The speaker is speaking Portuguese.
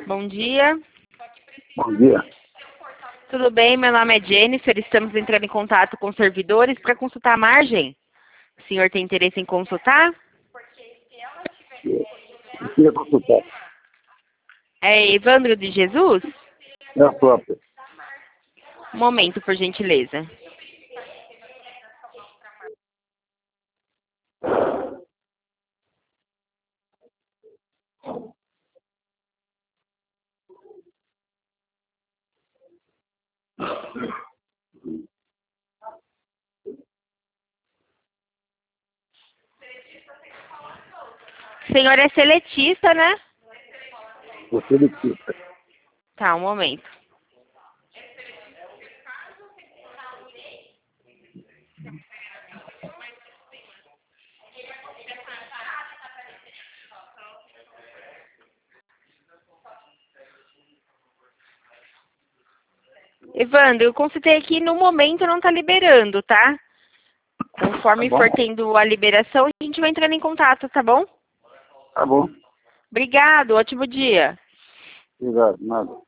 Bom dia. Bom dia. Tudo bem? Meu nome é Jennifer. Estamos entrando em contato com os servidores para consultar a margem. O senhor tem interesse em consultar? Eu queria consultar. É Evandro de Jesus? É a própria. Um momento, por gentileza. O senhor é seletista, né? Você licita. Tá, um momento. Evandro, eu consultei aqui, no momento não está liberando, tá? Conforme Tá bom? for tendo a liberação, a gente vai entrando em contato, tá bom? Tá bom. Obrigado, ótimo dia. Obrigado. Nada.